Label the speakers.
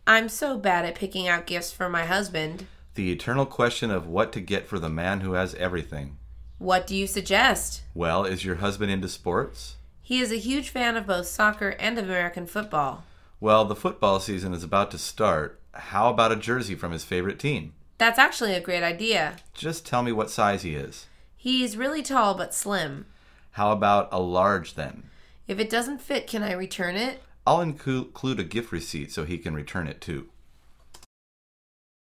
Speaker 1: I'm so bad at picking out gifts for my husband.
Speaker 2: The eternal question of what to get for the man who has everything.
Speaker 1: What do you suggest?
Speaker 2: Well, is your husband into sports?
Speaker 1: He is a huge fan of both soccer and American football.
Speaker 2: Well, the football season is about to start. How about a jersey from his favorite team?
Speaker 1: That's actually a great idea.
Speaker 2: Just tell me what size he is.
Speaker 1: He's really tall but slim.
Speaker 2: How about a large then?
Speaker 1: If it doesn't fit, can I return it?
Speaker 2: I'll include a gift receipt so he can return it too.